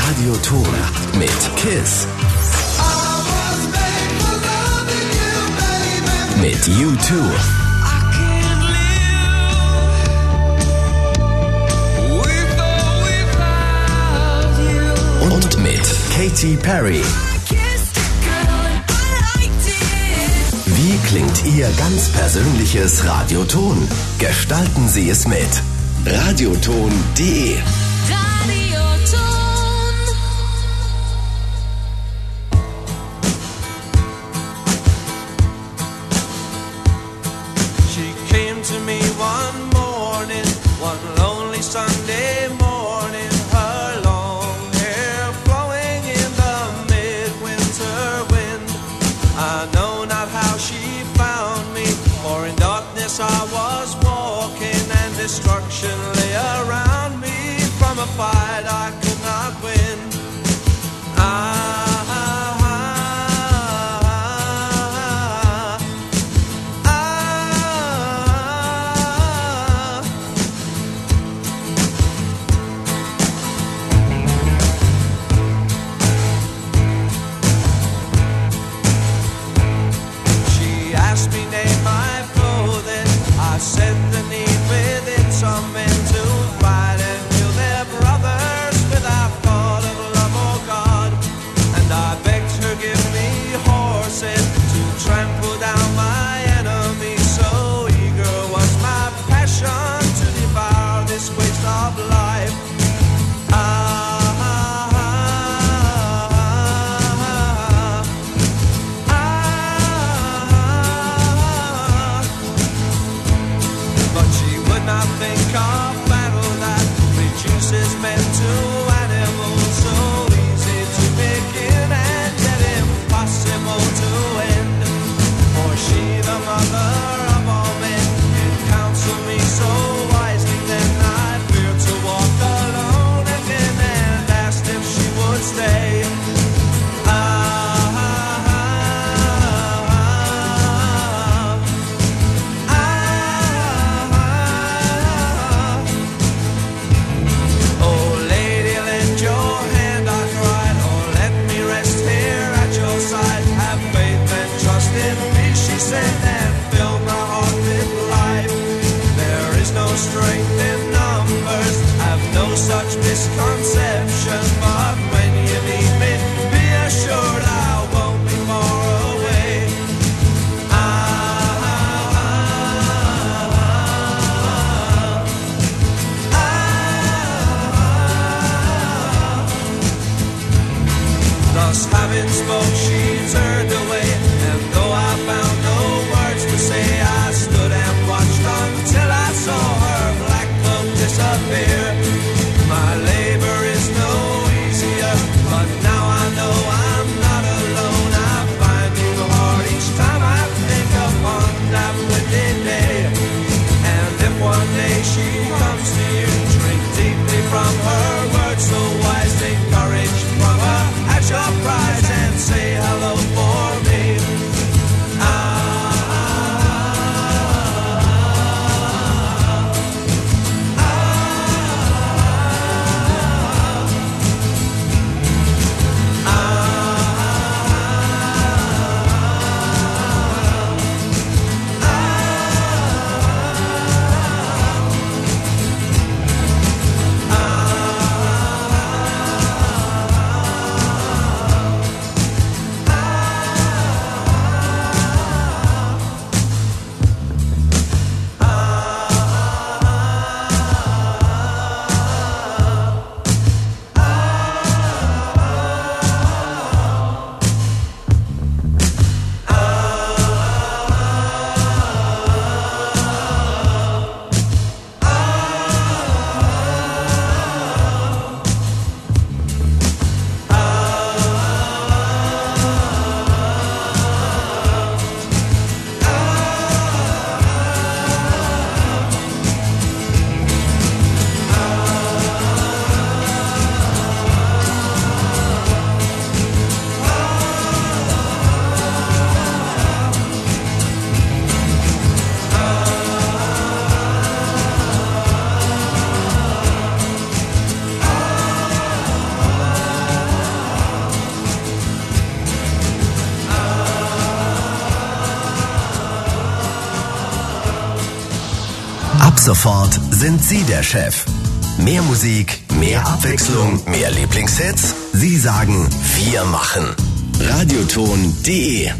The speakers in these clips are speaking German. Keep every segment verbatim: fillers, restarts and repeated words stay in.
Radioton mit Kiss. Mit U zwei. Und mit Katy Perry. Wie klingt Ihr ganz persönliches Radioton? Gestalten Sie es mit radioton punkt de. She came to me one morning, one lonely Sunday morning, her long hair flowing in the midwinter wind. I know not how she found me, for in darkness I was walking and destruction lay around me. From a fight I could not win. I I said the need within some men to fight and kill their brothers without thought of love or God. And I begged her give me horses to trample down my enemies. So eager was my passion to devour this waste of life. Ah, I think of battle that reduces men to animals, so easy to begin and yet impossible to end. For she, the mother of all men, did counsel me so wisely. Then I feared to walk alone again and asked if she would stay. And fill my heart with life. There is no strength in numbers, have no such misconception. But when you meet me, be assured I won't be far away. Ah, ah, ah. Thus having spoke, she turned away, and though I found say I stood and watched until I saw her black cloak disappear. My labor is no easier, but now I know I'm not alone. I find you hard each time I think upon that wicked day. And if one day she comes to you, drink deeply from her words so wise, take courage from her at your prize and say hello for me. sofort sind Sie der Chef. Mehr Musik, mehr Abwechslung, mehr Lieblingshits? Sie sagen, wir machen. radioton punkt de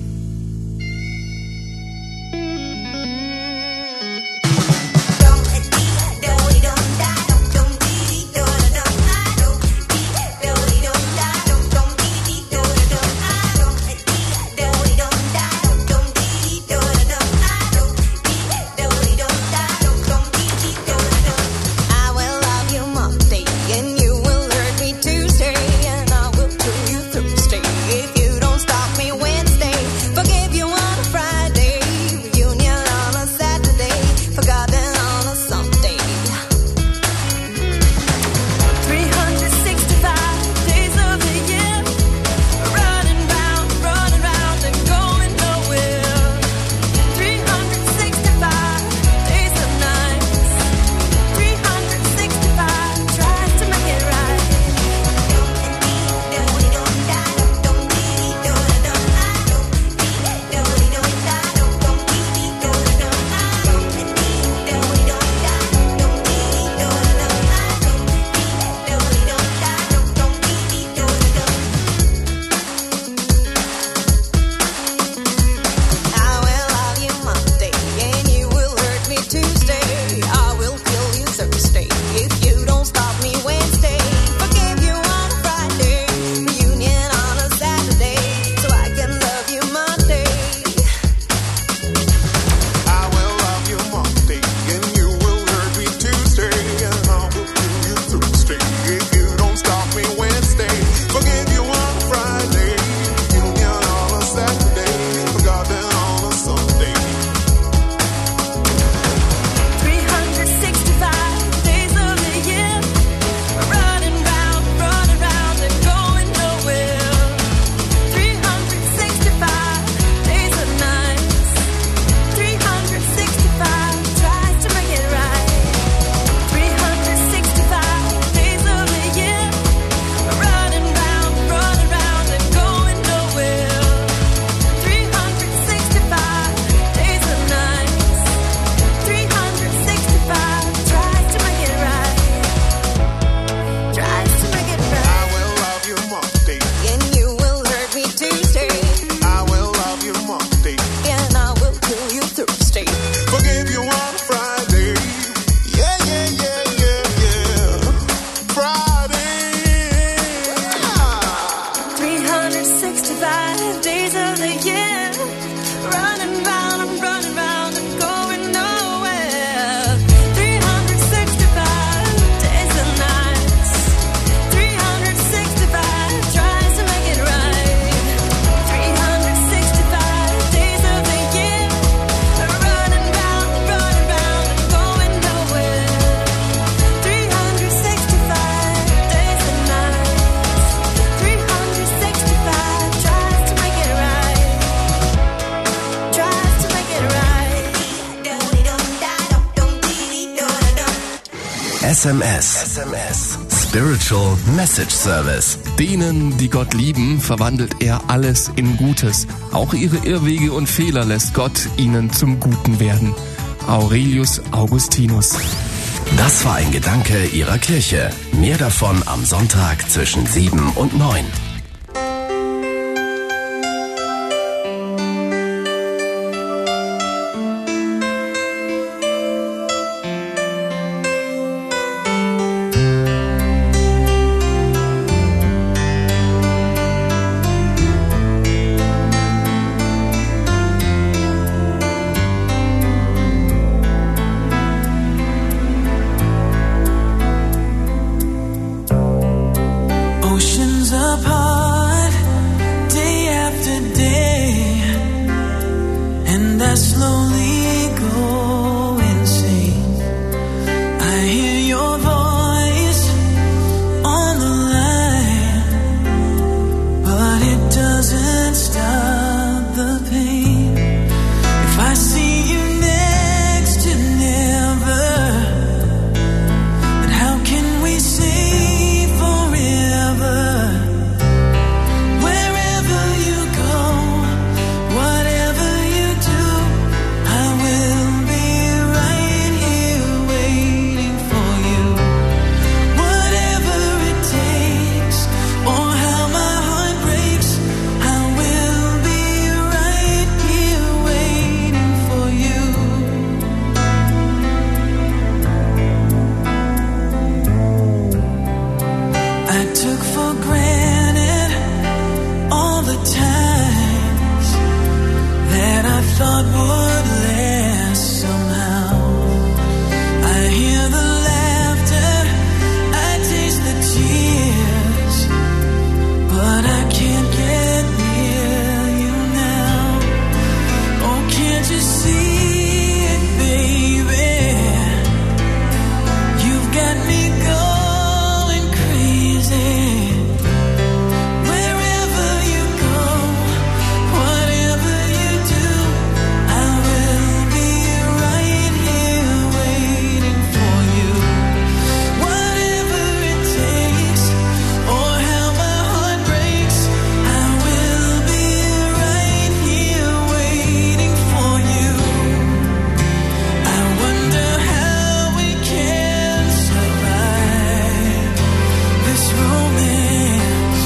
S M S. S M S. Spiritual Message Service. Denen, die Gott lieben, verwandelt er alles in Gutes. Auch ihre Irrwege und Fehler lässt Gott ihnen zum Guten werden. Aurelius Augustinus. Das war ein Gedanke Ihrer Kirche. Mehr davon am Sonntag zwischen sieben und neun. Apart took for granted all the times that I thought would last somehow. I hear the laughter, I taste the tears, but I can't get near you now. Oh, can't you see it, baby? You've got me going crazy. Wherever you go, whatever you do, I will be right here waiting for you. Whatever it takes, or how my heart breaks, I will be right here waiting for you. I wonder how we can survive this romance.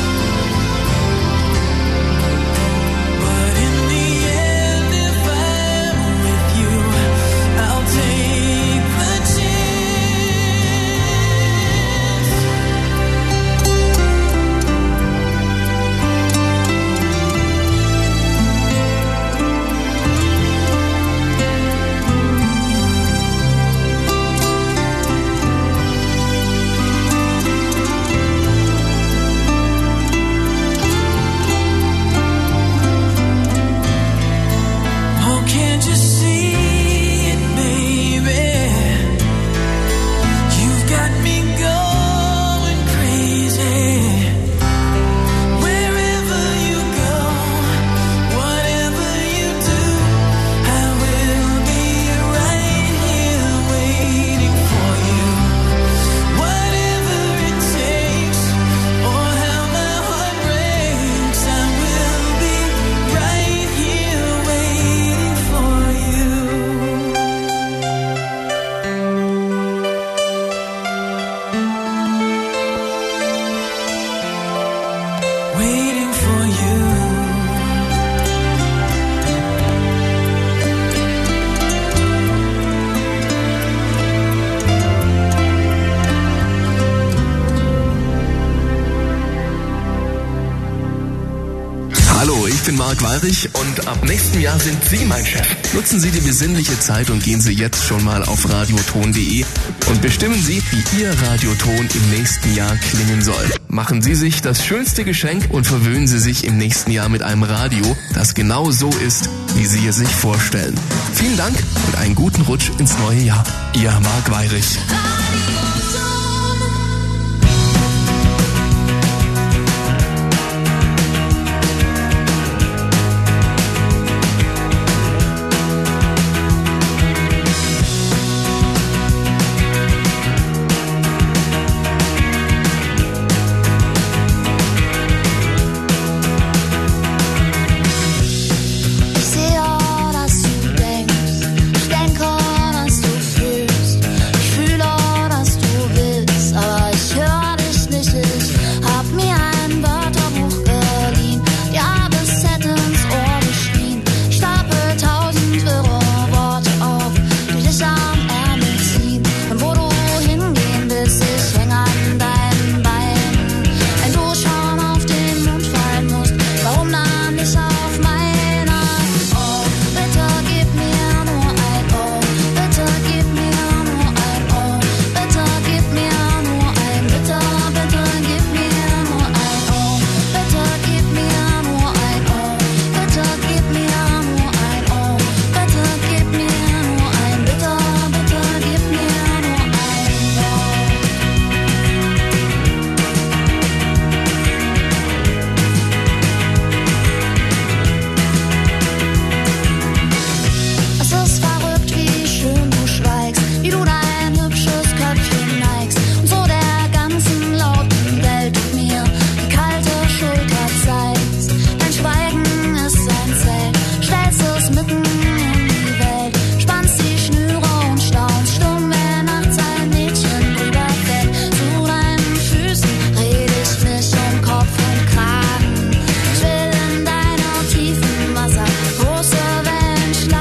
But in the end, if I'm with you, I'll take the chance. Oh, can't you see it, baby? You've got me going crazy. Wherever you go, whatever you do, I will be right here waiting for you. Whatever it takes, or how my heart breaks, I will be right here waiting for you. Waiting for you. Hallo, ich bin Marc Weirich und ab nächstem Jahr sind Sie mein Chef. Nutzen Sie die besinnliche Zeit und gehen Sie jetzt schon mal auf radioton punkt de und bestimmen Sie, wie Ihr Radioton im nächsten Jahr klingen soll. Machen Sie sich das schönste Geschenk und verwöhnen Sie sich im nächsten Jahr mit einem Radio, das genau so ist, wie Sie es sich vorstellen. Vielen Dank und einen guten Rutsch ins neue Jahr. Ihr Marc Weirich. Radio